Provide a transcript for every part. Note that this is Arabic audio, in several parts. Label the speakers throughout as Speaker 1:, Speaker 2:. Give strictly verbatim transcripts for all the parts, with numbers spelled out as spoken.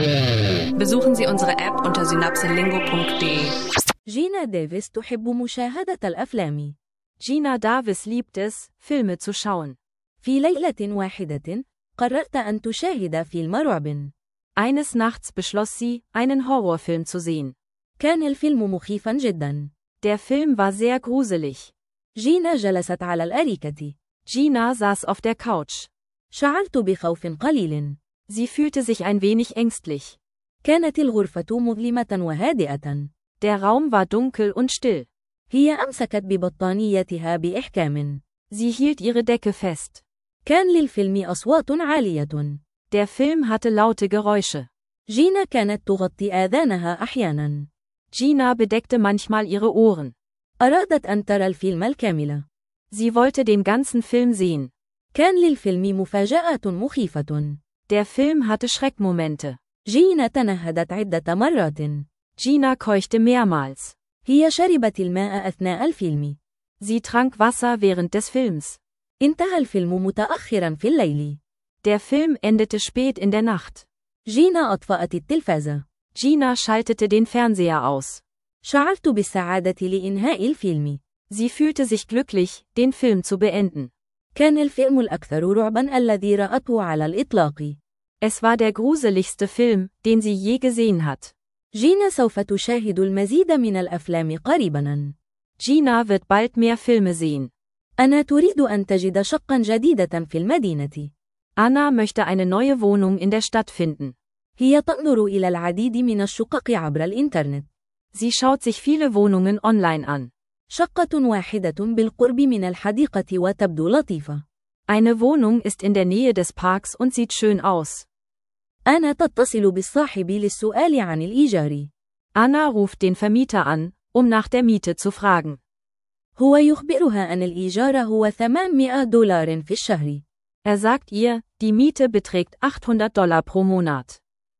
Speaker 1: Besuchen Sie unsere App unter synapselingo punkt de.
Speaker 2: جينا ديفيس تحب مشاهدة الأفلام.
Speaker 3: Gina Davis liebt es, Filme zu schauen.
Speaker 2: في ليلة واحدة، قررت أن تشاهد فيلم رعب.
Speaker 3: Eines Nachts beschloss sie, einen Horrorfilm zu sehen.
Speaker 2: كان الفيلم مخيفا جدا.
Speaker 3: Der Film war sehr gruselig.
Speaker 2: جينا جلست على الأريكة.
Speaker 3: Gina saß auf der Couch.
Speaker 2: شعرت بخوف قليل.
Speaker 3: Sie fühlte sich ein wenig ängstlich.
Speaker 2: كانت الغرفة مظلمة وهادئة.
Speaker 3: Der Raum war dunkel und still.
Speaker 2: هي أمسكت ببطانيتها بإحكام.
Speaker 3: Sie hielt ihre Decke fest.
Speaker 2: كان للفيلم أصوات عالية.
Speaker 3: Der Film hatte laute Geräusche.
Speaker 2: جينا كانت تغطي آذانها أحيانا.
Speaker 3: Gina bedeckte manchmal ihre Ohren.
Speaker 2: أرادت أن ترى الفيلم الكامل.
Speaker 3: Sie wollte den ganzen Film sehen.
Speaker 2: كان للفيلم مفاجآت مخيفة.
Speaker 3: Der Film hatte Schreckmomente.
Speaker 2: جينا تنهدت عدة مرات.
Speaker 3: Gina keuchte mehrmals.
Speaker 2: هي شربت الماء أثناء الفيلم.
Speaker 3: Sie trank Wasser während des Films.
Speaker 2: انتهى الفيلم متأخرا في الليل.
Speaker 3: Der Film endete spät in der Nacht.
Speaker 2: جينا أطفأت التلفاز.
Speaker 3: Gina schaltete den Fernseher aus.
Speaker 2: شعرت بالسعادة لإنهاء الفيلم.
Speaker 3: Sie fühlte sich glücklich, den Film zu beenden.
Speaker 2: كان الفيلم الأكثر رعبا الذي رأته على الإطلاق.
Speaker 3: Es war der gruseligste Film, den sie je gesehen hat.
Speaker 2: جينا سوف تشاهد المزيد من الأفلام قريبا.
Speaker 3: Gina wird bald mehr Filme sehen.
Speaker 2: أنا تريد أن تجد شقا جديدة في المدينة.
Speaker 3: Anna möchte eine neue Wohnung in der Stadt finden.
Speaker 2: هي تنظر إلى العديد من الشقق عبر الإنترنت.
Speaker 3: Sie schaut sich viele Wohnungen online an.
Speaker 2: شقة واحدة بالقرب من الحديقة وتبدو لطيفة.
Speaker 3: Eine Wohnung ist in der Nähe des Parks und sieht schön aus.
Speaker 2: أنا تتصل بالصاحب للسؤال عن الإيجار.
Speaker 3: Anna ruft den Vermieter an, um nach der Miete zu fragen.
Speaker 2: هو يخبرها أن الإيجار هو ثمانمائة دولار في الشهر.
Speaker 3: Er sagt ihr, die Miete beträgt achthundert Dollar pro Monat.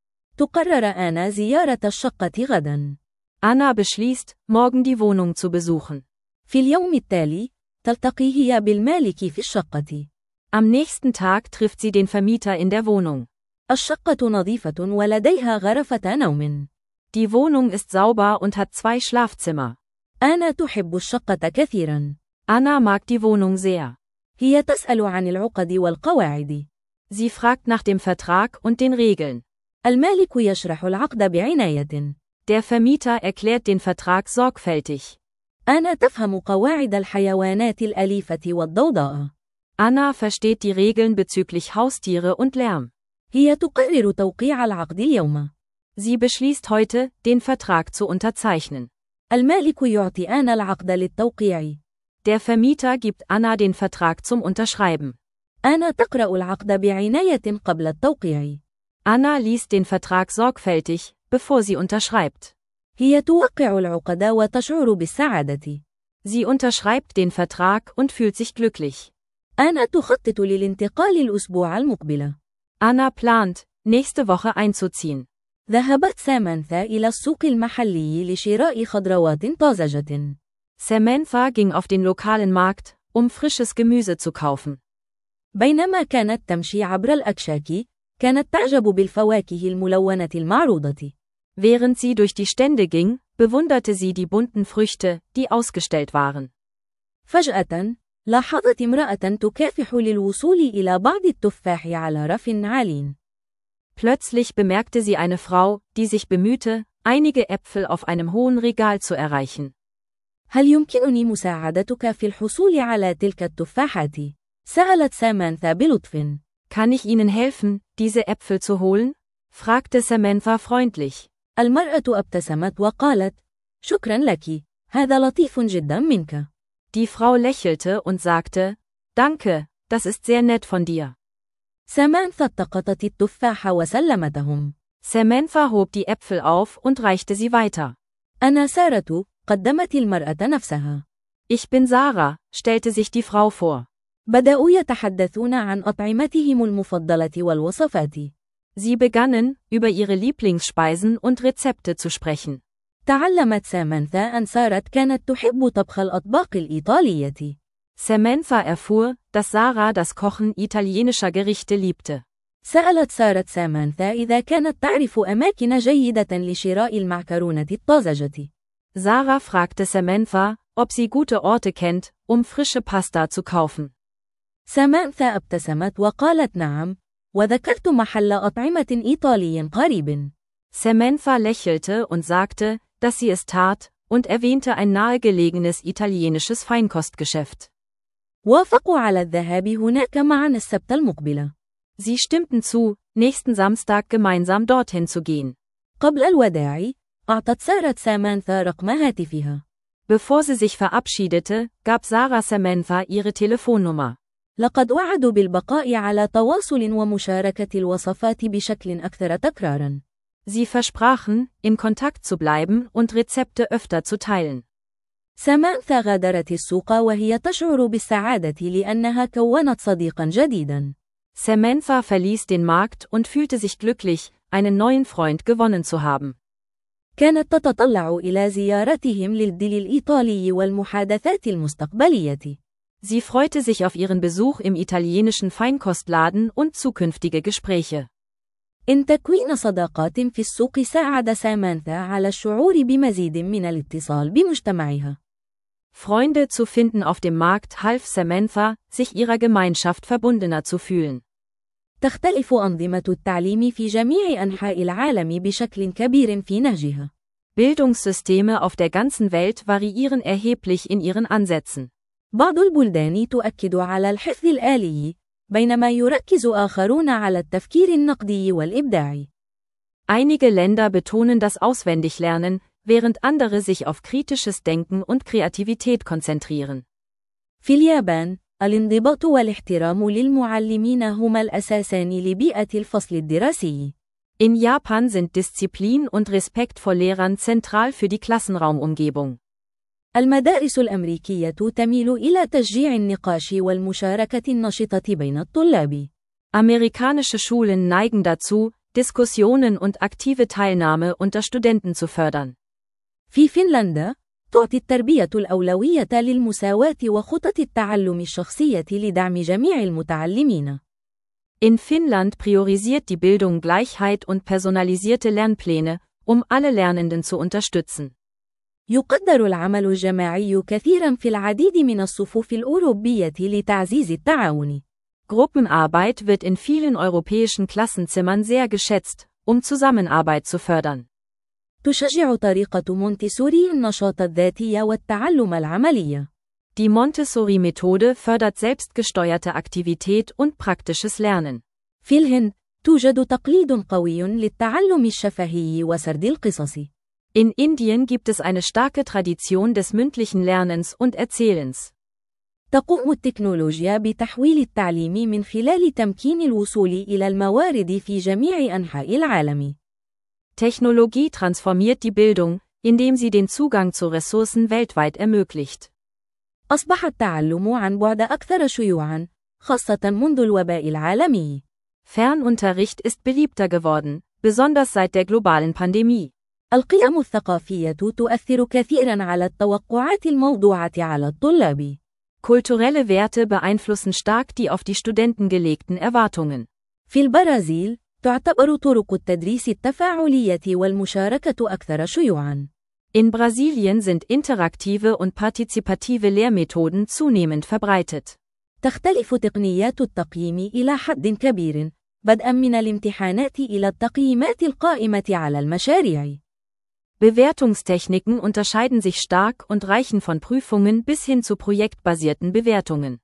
Speaker 2: تقرر أنا زيارة الشقة غدا.
Speaker 3: Anna beschließt, morgen die Wohnung zu besuchen.
Speaker 2: في اليوم التالي، تلتقي هي بالمالك في الشقة.
Speaker 3: Am nächsten Tag trifft sie den Vermieter in der Wohnung.
Speaker 2: الشقة نظيفة ولديها غرفة نوم.
Speaker 3: Die Wohnung ist sauber und hat zwei Schlafzimmer.
Speaker 2: أنا تحب الشقة كثيرا.
Speaker 3: Anna mag die Wohnung sehr.
Speaker 2: هي تسأل عن العقد والقواعد.
Speaker 3: Sie fragt nach dem Vertrag und den Regeln.
Speaker 2: المالك يشرح العقد بعناية.
Speaker 3: Der Vermieter erklärt den Vertrag sorgfältig.
Speaker 2: أنا تفهم قواعد الحيوانات الأليفة والضوضاء.
Speaker 3: Anna versteht die Regeln bezüglich Haustiere und Lärm.
Speaker 2: هي تقرر توقيع العقد اليوم.
Speaker 3: Sie beschließt heute, den Vertrag zu unterzeichnen.
Speaker 2: المالك يعطي أنا العقد للتوقيع.
Speaker 3: Der Vermieter gibt Anna den Vertrag zum Unterschreiben.
Speaker 2: أنا تقرأ العقد بعناية قبل التوقيع.
Speaker 3: Anna liest den Vertrag sorgfältig, bevor sie unterschreibt.
Speaker 2: هي توقع العقد وتشعر بالسعادة.
Speaker 3: Sie unterschreibt den Vertrag und fühlt sich glücklich.
Speaker 2: أنا تخطط للانتقال الأسبوع المقبل.
Speaker 3: Anna plant, nächste Woche einzuziehen.
Speaker 2: ذهبت سامانثا إلى السوق المحلي لشراء خضروات طازجة.
Speaker 3: Samantha ging auf den lokalen Markt, um frisches Gemüse zu kaufen.
Speaker 2: بينما كانت تمشي عبر الأكشاك، كانت تعجب بالفواكه الملونة المعروضة.
Speaker 3: Während sie durch die Stände ging, bewunderte sie die bunten Früchte, die ausgestellt waren.
Speaker 2: فجأة، لاحظت امرأة تكافح للوصول إلى بعض التفاح على رف عال.
Speaker 3: Plötzlich bemerkte sie eine Frau, die sich bemühte, einige Äpfel auf einem hohen Regal zu erreichen.
Speaker 2: هل يمكنني مساعدتك في الحصول على تلك التفاحات؟ سألت سامانثا بلطف.
Speaker 3: Kann ich Ihnen helfen, diese Äpfel zu holen? fragte Samantha freundlich.
Speaker 2: المرأة ابتسمت وقالت: شكرا لك، هذا لطيف جدا منك.
Speaker 3: Die Frau lächelte und sagte: Danke, das ist sehr nett von dir.
Speaker 2: سامانثا التقطت التفاح وسلمتهم.
Speaker 3: Samantha hob die Äpfel auf und reichte sie weiter.
Speaker 2: أنا سارة، قدمت المرأة نفسها.
Speaker 3: Ich bin Sarah, stellte sich die Frau vor.
Speaker 2: بدأوا يتحدثون عن أطعمتهم المفضلة والوصفات.
Speaker 3: Sie begannen, über ihre Lieblingsspeisen und Rezepte zu sprechen.
Speaker 2: تعلمت سامانثا أن سارة كانت تحب طبخ الأطباق الإيطالية.
Speaker 3: Samantha erfuhr, dass Sarah das Kochen italienischer Gerichte liebte.
Speaker 2: سألت سارة سامانثا إذا كانت تعرف أماكن جيدة لشراء المعكرونة الطازجة.
Speaker 3: Sarah fragte Samantha, ob sie gute Orte kennt, um frische Pasta zu kaufen.
Speaker 2: سامانثا ابتسمت وقالت نعم، وذكرت محل أطعمة إيطالي قريب.
Speaker 3: Samantha lächelte und sagte, dass sie es tat, und erwähnte ein nahegelegenes italienisches Feinkostgeschäft.
Speaker 2: وافقوا على الذهاب هناك معا السبت المقبل.
Speaker 3: Sie stimmten zu, nächsten Samstag gemeinsam dorthin zu gehen.
Speaker 2: قبل الوداع، أعطت سارة سامانثا رقم هاتفها.
Speaker 3: Bevor sie sich verabschiedete, gab Sarah Samantha ihre Telefonnummer.
Speaker 2: لقد وعدوا بالبقاء على تواصل ومشاركة الوصفات بشكل أكثر تكراراً.
Speaker 3: Sie versprachen, in Kontakt zu bleiben und Rezepte öfter zu teilen.
Speaker 2: سامانثا غادرت السوق وهي تشعر بالسعادة لأنها كونت صديقاً جديداً.
Speaker 3: Samantha verließ den Markt und fühlte sich glücklich, einen neuen Freund gewonnen zu haben.
Speaker 2: كانت تتطلع إلى زيارتهم للديل الإيطالي والمحادثات المستقبلية.
Speaker 3: Sie freute sich auf ihren Besuch im italienischen Feinkostladen und zukünftige Gespräche.
Speaker 2: إن تكوين صداقات في السوق ساعد سامانثا على الشعور بمزيد من الاتصال بمجتمعها.
Speaker 3: Freunde zu finden auf dem Markt half Samantha, sich ihrer Gemeinschaft verbundener zu fühlen.
Speaker 2: تختلف أنظمة التعليم في جميع أنحاء العالم بشكل كبير في نهجها.
Speaker 3: Bildungssysteme auf der ganzen Welt variieren erheblich in ihren Ansätzen.
Speaker 2: بعض البلدان تؤكد على الحفظ الآلي، بينما يركز آخرون على التفكير النقدي والإبداع.
Speaker 3: Einige Länder betonen das Auswendiglernen, während andere sich auf kritisches Denken und Kreativität konzentrieren.
Speaker 2: في اليابان، الانضباط والاحترام للمعلمين هما الأساسان لبيئة الفصل الدراسي.
Speaker 3: In Japan sind Disziplin und Respekt vor Lehrern zentral für die Klassenraumumgebung.
Speaker 2: المدارس الأمريكية تميل إلى تشجيع النقاش والمشاركة النشطة بين الطلاب.
Speaker 3: Amerikanische Schulen neigen dazu, Diskussionen und aktive Teilnahme unter Studenten zu fördern.
Speaker 2: في فنلندا، تعطي التربية الأولوية للمساواة وخطط التعلم الشخصية لدعم جميع المتعلمين.
Speaker 3: In Finnland priorisiert die Bildung Gleichheit und personalisierte Lernpläne, um alle Lernenden zu unterstützen.
Speaker 2: يقدر العمل الجماعي كثيرا في العديد من الصفوف الأوروبية لتعزيز التعاون.
Speaker 3: Gruppenarbeit wird in vielen europäischen Klassenzimmern sehr geschätzt, um Zusammenarbeit zu fördern.
Speaker 2: تشجع طريقة مونتيسوري النشاط الذاتي والتعلم العملي.
Speaker 3: Die Montessori-Methode fördert selbstgesteuerte Aktivität und praktisches Lernen.
Speaker 2: في الهند، توجد تقليد قوي للتعلم الشفهي وسرد القصص.
Speaker 3: In Indien gibt es eine starke Tradition des mündlichen Lernens und Erzählens.
Speaker 2: تقوم التكنولوجيا بتحويل التعليم من خلال تمكين الوصول إلى الموارد في جميع أنحاء العالم.
Speaker 3: Technologie transformiert die Bildung, indem sie den Zugang zu Ressourcen weltweit ermöglicht.
Speaker 2: أصبح التعلم عن بعد أكثر شيوعاً، خاصة منذ الوباء العالمي.
Speaker 3: Fernunterricht ist beliebter geworden, besonders seit der globalen Pandemie.
Speaker 2: القيم الثقافية تؤثر كثيراً على التوقعات الموضوعة على الطلاب.
Speaker 3: Kulturelle Werte beeinflussen stark die auf die Studenten gelegten Erwartungen.
Speaker 2: في البرازيل، تعتبر طرق التدريس التفاعلية والمشاركة أكثر شيوعاً.
Speaker 3: In Brasilien sind interaktive und partizipative Lehrmethoden zunehmend verbreitet.
Speaker 2: تختلف تقنيات التقييم إلى حد كبير، بدءاً من الامتحانات إلى التقييمات القائمة على المشاريع.
Speaker 3: Bewertungstechniken unterscheiden sich stark und reichen von Prüfungen bis hin zu projektbasierten Bewertungen.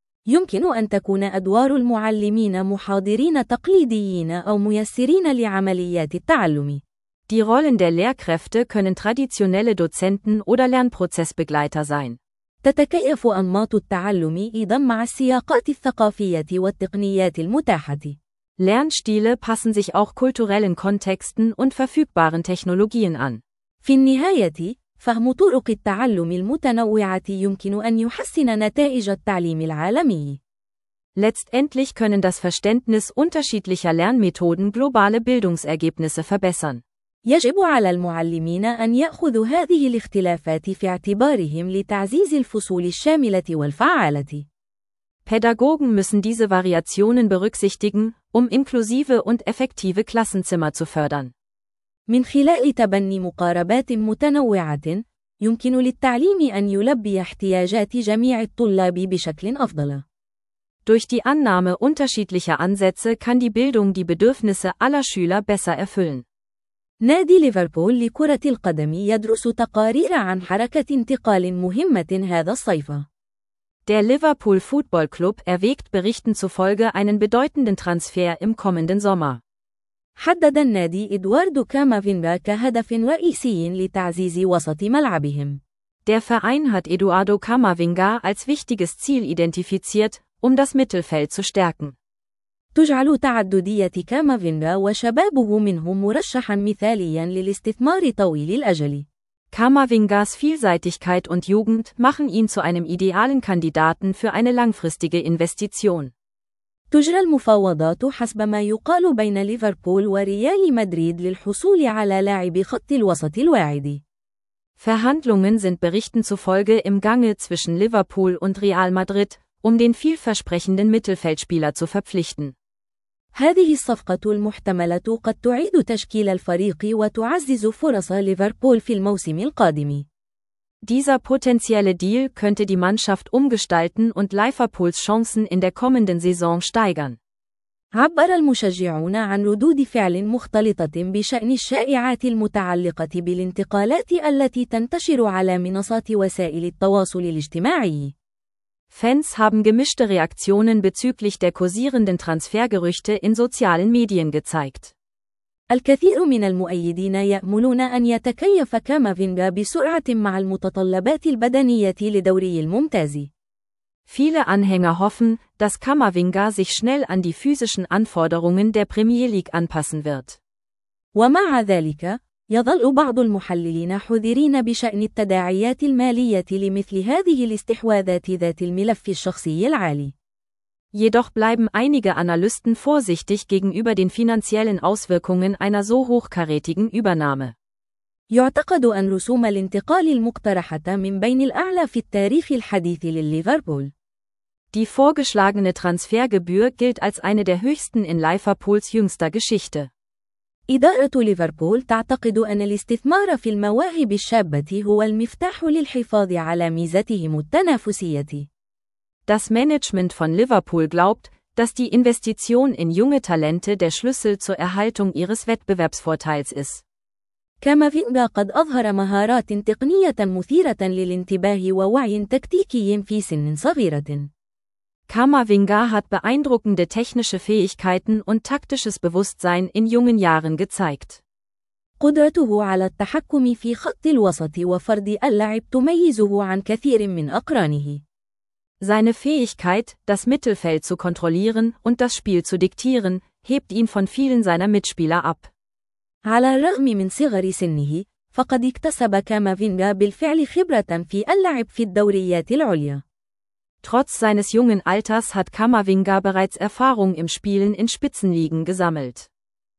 Speaker 2: يمكن أن تكون أدوار المعلمين محاضرين تقليديين أو ميسرين لعمليات التعلم.
Speaker 3: Die Rollen der Lehrkräfte können traditionelle Dozenten oder Lernprozessbegleiter sein.
Speaker 2: تتكيف أنماط التعلم أيضاً مع السياقات الثقافية والتقنيات المتاحة.
Speaker 3: Lernstile passen sich auch kulturellen Kontexten und verfügbaren Technologien an.
Speaker 2: في النهاية، فهم طرق التعلم المتنوعة يمكن أن يحسن نتائج التعليم العالمي.
Speaker 3: Letztendlich können das Verständnis unterschiedlicher Lernmethoden globale Bildungsergebnisse verbessern.
Speaker 2: يجب على المعلمين أن يأخذوا هذه الاختلافات في اعتبارهم لتعزيز الفصول الشاملة والفعالة.
Speaker 3: Pädagogen müssen diese Variationen berücksichtigen, um inklusive und effektive Klassenzimmer zu fördern.
Speaker 2: من خلال تبني مقاربات متنوعة، يمكن للتعليم أن يلبي احتياجات جميع الطلاب بشكل أفضل.
Speaker 3: Durch die Annahme unterschiedlicher Ansätze kann die Bildung die Bedürfnisse aller Schüler besser erfüllen.
Speaker 2: نادي ليفربول لكرة القدم يدرس تقارير عن حركة انتقال مهمة هذا الصيف.
Speaker 3: Der Liverpool Football Club erwägt Berichten zufolge einen bedeutenden Transfer im kommenden Sommer.
Speaker 2: حدد النادي إدواردو كامافينغا كهدف رئيسي لتعزيز وسط ملعبهم.
Speaker 3: Der Verein hat Eduardo Camavinga als wichtiges Ziel identifiziert, um das Mittelfeld zu stärken.
Speaker 2: تجعل تعددية كامافينغا وشبابه منه مرشحا مثاليا للاستثمار طويل الأجل.
Speaker 3: Camavingas Vielseitigkeit und Jugend machen ihn zu einem idealen Kandidaten für eine langfristige Investition.
Speaker 2: تجرى المفاوضات حسب ما يقال بين ليفربول وريال مدريد للحصول على لاعب خط الوسط الواعد.
Speaker 3: Verhandlungen sind Berichten zufolge im Gange zwischen Liverpool und Real Madrid, um den vielversprechenden Mittelfeldspieler zu verpflichten.
Speaker 2: هذه الصفقة المحتملة قد تعيد تشكيل الفريق وتعزز فرص ليفربول في الموسم القادم.
Speaker 3: Dieser potenzielle Deal könnte die Mannschaft umgestalten und Liverpools Chancen in der kommenden Saison steigern.
Speaker 2: عبر المشجعون عن ردود فعل مختلطة بشأن الشائعات المتعلقة بالانتقالات التي تنتشر على منصات وسائل التواصل الاجتماعي.
Speaker 3: Fans haben gemischte Reaktionen bezüglich der kursierenden Transfergerüchte in sozialen Medien gezeigt.
Speaker 2: الكثير من المؤيدين يأملون أن يتكيف كامافينغا بسرعة مع المتطلبات البدنية لدوري الممتاز.
Speaker 3: Viele Anhänger hoffen, dass Camavinga sich schnell an die physischen Anforderungen der Premier League anpassen wird.
Speaker 2: ومع ذلك، يظل بعض المحللين حذرين بشأن التداعيات المالية لمثل هذه الاستحواذات ذات الملف الشخصي العالي.
Speaker 3: Jedoch bleiben einige Analysten vorsichtig gegenüber den finanziellen Auswirkungen einer so hochkarätigen Übernahme.
Speaker 2: يعتقد أن رسوم الانتقال المقترحة من بين الأعلى في التاريخ الحديث لليفربول.
Speaker 3: Die vorgeschlagene Transfergebühr gilt als eine der höchsten in Liverpools jüngster Geschichte.
Speaker 2: إدارة ليفربول تعتقد أن الاستثمار في المواهب الشابة هو المفتاح للحفاظ على ميزتهم التنافسية.
Speaker 3: Das Management von Liverpool glaubt, dass die Investition in junge Talente der Schlüssel zur Erhaltung ihres Wettbewerbsvorteils ist.
Speaker 2: كامافينغا قد أظهر مهارات تقنية مثيرة للانتباه ووعي تكتيكي في سن صغيرة.
Speaker 3: Camavinga hat beeindruckende technische Fähigkeiten und taktisches Bewusstsein in jungen Jahren gezeigt.
Speaker 2: قدرته على التحكم في خط الوسط وفرض اللعب تميزه عن كثير من أقرانه.
Speaker 3: Seine Fähigkeit, das Mittelfeld zu kontrollieren und das Spiel zu diktieren, hebt ihn von vielen seiner Mitspieler ab.
Speaker 2: على الرغم من صغر سنه، فقد اكتسب كامافينغا بالفعل خبرة في اللعب في الدوريات العليا.
Speaker 3: Trotz seines jungen Alters hat Camavinga bereits Erfahrung im Spielen in Spitzenligen gesammelt.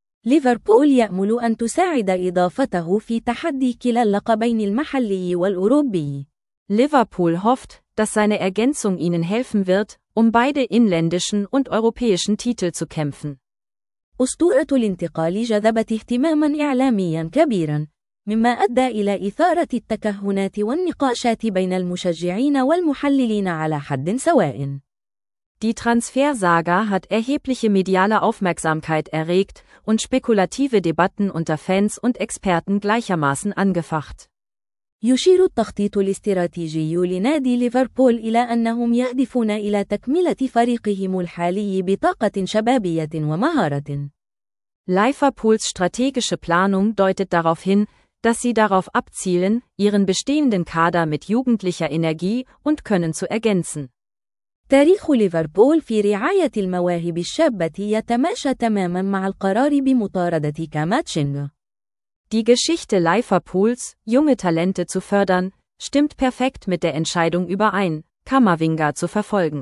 Speaker 2: ليفربول يأمل أن تساعد إضافته في تحدي كلا اللقبين المحلي والأوروبي.
Speaker 3: Liverpool hofft, dass seine Ergänzung ihnen helfen wird, um beide inländischen und europäischen Titel zu kämpfen.
Speaker 2: أسطورة الانتقال جذبت اهتماما إعلاميا كبيرا، مما أدى إلى إثارة التكهنات والنقاشات بين المشجعين والمحللين على حد سواء.
Speaker 3: Die Transfersaga hat erhebliche mediale Aufmerksamkeit erregt und spekulative Debatten unter Fans und Experten gleichermaßen angefacht.
Speaker 2: يشير التخطيط الاستراتيجي لنادي ليفربول إلى أنهم يهدفون إلى تكملة فريقهم الحالي بطاقة شبابية ومهارة.
Speaker 3: Liverpools strategische Planung deutet darauf hin, dass sie darauf abzielen, ihren bestehenden Kader mit jugendlicher Energie und Können zu ergänzen.
Speaker 2: تاريخ ليفربول في رعاية المواهب الشابة يتماشى تماما مع القرار بمطاردة كامافينغا.
Speaker 3: Die Geschichte Liverpools, junge Talente zu fördern, stimmt perfekt mit der Entscheidung überein, Camavinga zu verfolgen.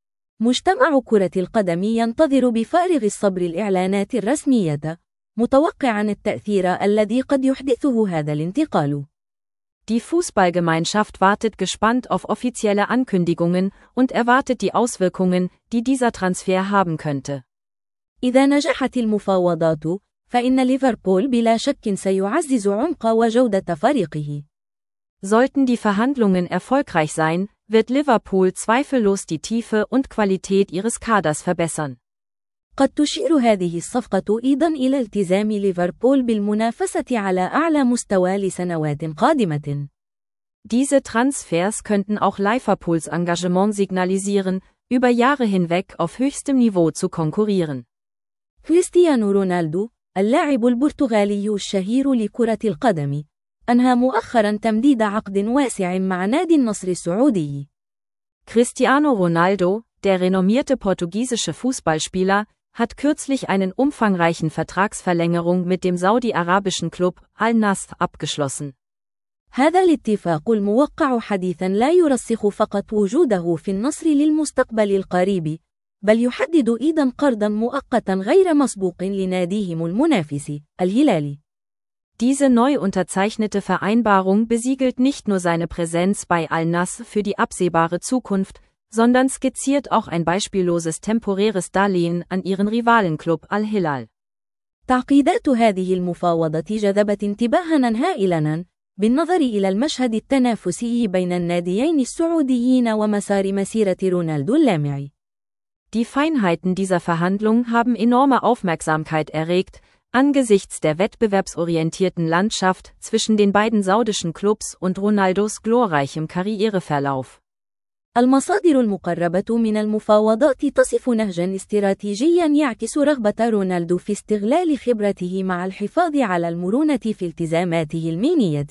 Speaker 2: مجتمع كرة القدم ينتظر بفارغ الصبر الإعلانات الرسمية، متوقعاً التأثير الذي قد يحدثه هذا الانتقال.
Speaker 3: Die Fußballgemeinschaft wartet gespannt auf offizielle Ankündigungen und erwartet die Auswirkungen, die dieser Transfer haben könnte.
Speaker 2: إذا نجحت المفاوضات، فإن ليفربول بلا شك سيعزز عمق وجودة فريقه.
Speaker 3: Sollten die Verhandlungen erfolgreich sein, wird Liverpool zweifellos die Tiefe und Qualität ihres Kaders verbessern.
Speaker 2: قد تشير هذه الصفقة أيضا إلى التزام ليفربول بالمنافسة على أعلى مستوى لسنوات قادمة.
Speaker 3: Diese Transfers könnten auch Liverpools Engagement signalisieren, über Jahre hinweg auf höchstem Niveau zu konkurrieren.
Speaker 2: كريستيانو رونالدو، اللاعب البرتغالي الشهير لكرة القدم، أنهى مؤخرا تمديد عقد واسع مع نادي النصر السعودي.
Speaker 3: Cristiano Ronaldo, der renommierte portugiesische Fußballspieler, hat kürzlich einen umfangreichen Vertragsverlängerung mit dem saudi-arabischen Club Al-Nasr abgeschlossen.
Speaker 2: هذا الاتفاق الموقع حديثا لا يرسخ فقط وجوده في النصر للمستقبل القريب، بل يحدد أيضا قرضا مؤقتا غير مسبوق لناديهم المنافس، الهلال.
Speaker 3: Diese neu unterzeichnete Vereinbarung besiegelt nicht nur seine Präsenz bei Al-Nasr für die absehbare Zukunft, sondern skizziert auch ein beispielloses temporäres Darlehen an ihren Rivalenklub Al-Hilal.
Speaker 2: تعقيدات هذه المفاوضة جذبت انتباهنا هائلا بالنظر إلى المشهد التنافسي بين الناديين السعوديين ومسار مسيرة رونالدو اللامع.
Speaker 3: Die Feinheiten dieser Verhandlung haben enorme Aufmerksamkeit erregt, angesichts der wettbewerbsorientierten Landschaft zwischen den beiden saudischen Clubs und Ronaldos glorreichem Karriereverlauf.
Speaker 2: المصادر المقربة من المفاوضات تصف نهجا استراتيجيا يعكس رغبة رونالدو في استغلال خبرته مع الحفاظ على المرونة في التزاماته المالية.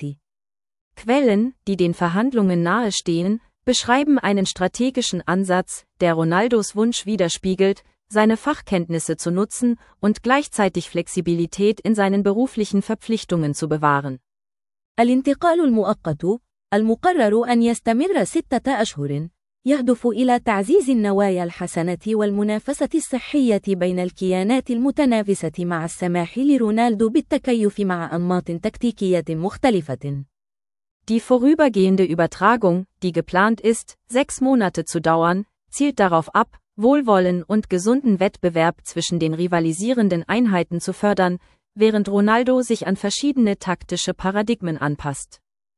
Speaker 3: Quellen, die den Verhandlungen nahestehen, beschreiben einen strategischen Ansatz, der Ronaldos Wunsch widerspiegelt, seine Fachkenntnisse zu nutzen und gleichzeitig Flexibilität in seinen beruflichen Verpflichtungen zu bewahren.
Speaker 2: الانتقال المؤقت، المقرر أن يستمر ستة أشهر، يهدف إلى تعزيز النوايا الحسنة والمنافسة الصحية بين الكيانات المتنافسة مع السماح لرونالدو بالتكيف مع أنماط تكتيكية مختلفة.
Speaker 3: Die vorübergehende Übertragung, die geplant ist, sechs Monate zu dauern, zielt darauf ab, Wohlwollen und gesunden Wettbewerb zwischen den rivalisierenden Einheiten zu fördern, während Ronaldo sich an verschiedene taktische Paradigmen anpasst.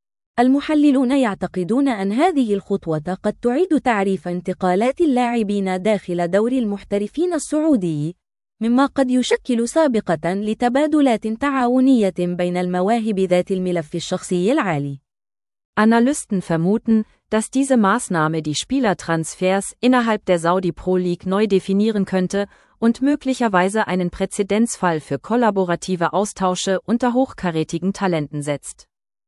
Speaker 2: المحللون يعتقدون أن هذه الخطوة قد تعيد تعريف انتقالات اللاعبين داخل دوري المحترفين السعودي، مما قد يشكل سابقة لتبادلات تعاونية بين المواهب ذات الملف الشخصي العالي.
Speaker 3: Analysten vermuten, dass diese Maßnahme die Spielertransfers innerhalb der Saudi Pro League neu definieren könnte und möglicherweise einen Präzedenzfall für kollaborative Austausche unter hochkarätigen Talenten setzt.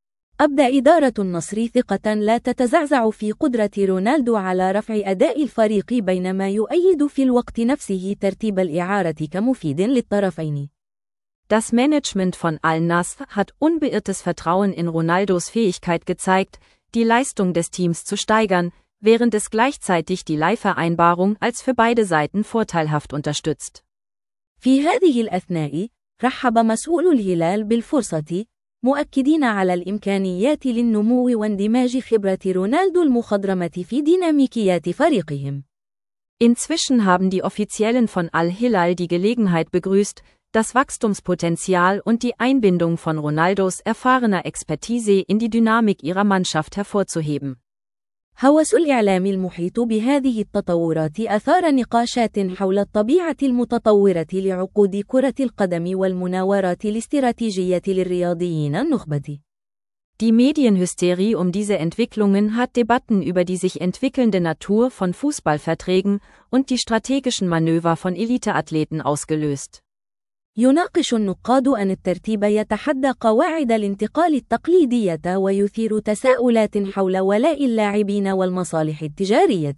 Speaker 2: أبدى إدارة النصر ثقة لا تتزعزع في قدرة رونالدو على رفع أداء الفريق بينما يؤيد في الوقت نفسه ترتيب الإعارة كمفيد للطرفين.
Speaker 3: Das Management von Al-Nasr hat unbeirrtes Vertrauen in Ronaldos Fähigkeit gezeigt, die Leistung des Teams zu steigern, während es gleichzeitig die Leihvereinbarung als für beide Seiten vorteilhaft unterstützt.
Speaker 2: في هذه الأثناء، رحب مسؤول الهلال بالفرصة، مؤكدين على الإمكانيات للنمو واندماج خبرة رونالدو المخضرمة في ديناميكيات فريقهم.
Speaker 3: Inzwischen haben die Offiziellen von Al-Hilal die Gelegenheit begrüßt, das Wachstumspotenzial und die Einbindung von Ronaldos erfahrener Expertise in die Dynamik ihrer Mannschaft hervorzuheben.
Speaker 2: هوس الإعلام المحيط بهذه التطورات أثار نقاشات حول الطبيعة المتطورة لعقود كرة القدم والمناورات الاستراتيجية للرياضيين النخبة.
Speaker 3: Die Medienhysterie um diese Entwicklungen hat Debatten über die sich entwickelnde Natur von Fußballverträgen und die strategischen Manöver von Eliteathleten ausgelöst.
Speaker 2: يناقش النقاد أن الترتيب يتحدى قواعد الانتقال التقليدية ويثير تساؤلات حول ولاء اللاعبين والمصالح التجارية.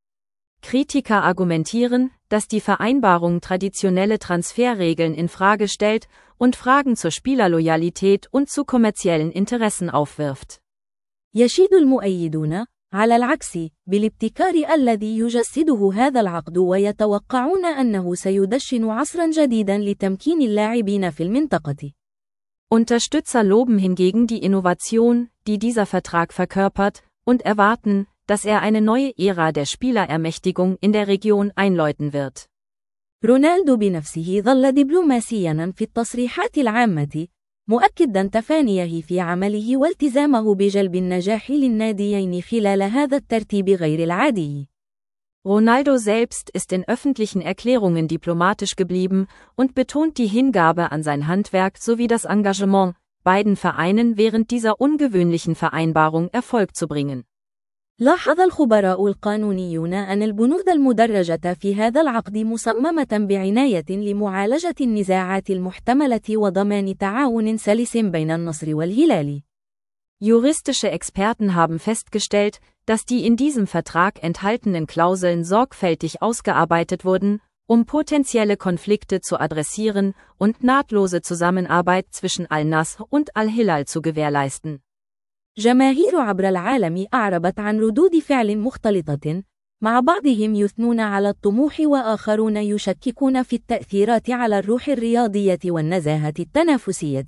Speaker 3: Kritiker argumentieren, dass die Vereinbarung traditionelle Transferregeln in Frage stellt und Fragen zur Spielerloyalität und zu kommerziellen Interessen aufwirft.
Speaker 2: يشيد المؤيدون، على العكس، بالابتكار الذي يجسده هذا العقد ويتوقعون أنه سيدشن عصرا جديدا لتمكين اللاعبين في المنطقة.
Speaker 3: Unterstützer loben hingegen die Innovation, die dieser Vertrag verkörpert, und erwarten, dass er eine neue Ära der Spielerermächtigung in der Region einläuten wird.
Speaker 2: رونالدو بنفسه ظل دبلوماسياً في التصريحات العامة، مؤكداً تفانيه في عمله والتزامه بجلب النجاح للناديين خلال هذا الترتيب غير العادي.
Speaker 3: Ronaldo selbst ist in öffentlichen Erklärungen diplomatisch geblieben und betont die Hingabe an sein Handwerk sowie das Engagement, beiden Vereinen während dieser ungewöhnlichen Vereinbarung Erfolg zu bringen.
Speaker 2: لاحظ الخبراء القانونيون أن البنود المدرجة في هذا العقد مصممة بعناية لمعالجة النزاعات المحتملة وضمان تعاون سلس بين النصر والهلال.
Speaker 3: Juristische Experten haben festgestellt, dass die in diesem Vertrag enthaltenen Klauseln sorgfältig ausgearbeitet wurden, um potenzielle Konflikte zu adressieren und nahtlose Zusammenarbeit zwischen Al-Nasr und Al-Hilal zu gewährleisten.
Speaker 2: جماهير عبر العالم أعربت عن ردود فعل مختلطة، مع بعضهم يثنون على الطموح وآخرون يشككون في التأثيرات على الروح الرياضية والنزاهة التنافسية.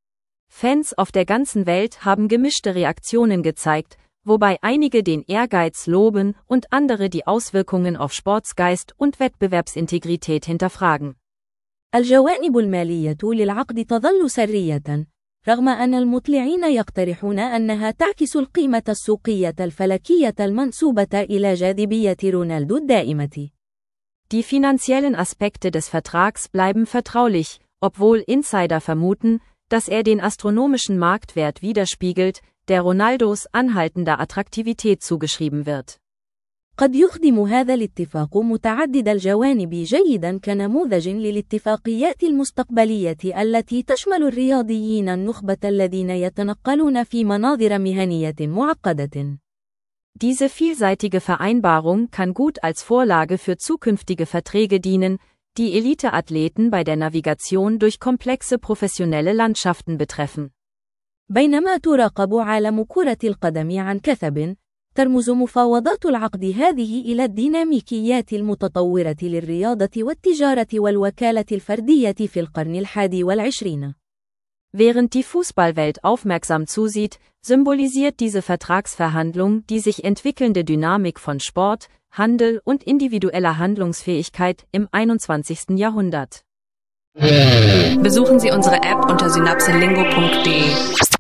Speaker 3: Fans auf der ganzen Welt haben gemischte Reaktionen gezeigt, wobei einige den Ehrgeiz loben und andere die Auswirkungen auf Sportsgeist und Wettbewerbsintegrität hinterfragen.
Speaker 2: الجوانب المالية للعقد تظل سرية، رغم أن المطلعين يقترحون أنها تعكس القيمة السوقية الفلكية المنسوبة إلى جاذبية رونالدو الدائمة.
Speaker 3: Die finanziellen Aspekte des Vertrags bleiben vertraulich, obwohl Insider vermuten, dass er den astronomischen Marktwert widerspiegelt, der Ronaldos anhaltender Attraktivität zugeschrieben wird.
Speaker 2: قد يخدم هذا الاتفاق متعدد الجوانب جيداً كنموذج للاتفاقيات المستقبلية التي تشمل الرياضيين النخبة الذين يتنقلون في مناظر مهنية معقدة.
Speaker 3: Diese vielseitige Vereinbarung kann gut als Vorlage für zukünftige Verträge dienen, die Eliteathleten bei der Navigation durch komplexe professionelle Landschaften betreffen.
Speaker 2: بينما تراقب عالم كرة القدم عن كثب، ترمز مفاوضات العقد هذه إلى الديناميكيات المتطورة للرياضة والتجارة والوكالة الفردية في القرن الحادي والعشرين.
Speaker 3: Während die Fußballwelt aufmerksam zusieht, symbolisiert diese Vertragsverhandlung die sich entwickelnde Dynamik von Sport, Handel und individueller Handlungsfähigkeit im einundzwanzigsten Jahrhundert.
Speaker 1: Besuchen Sie unsere App unter synapselingo punkt de.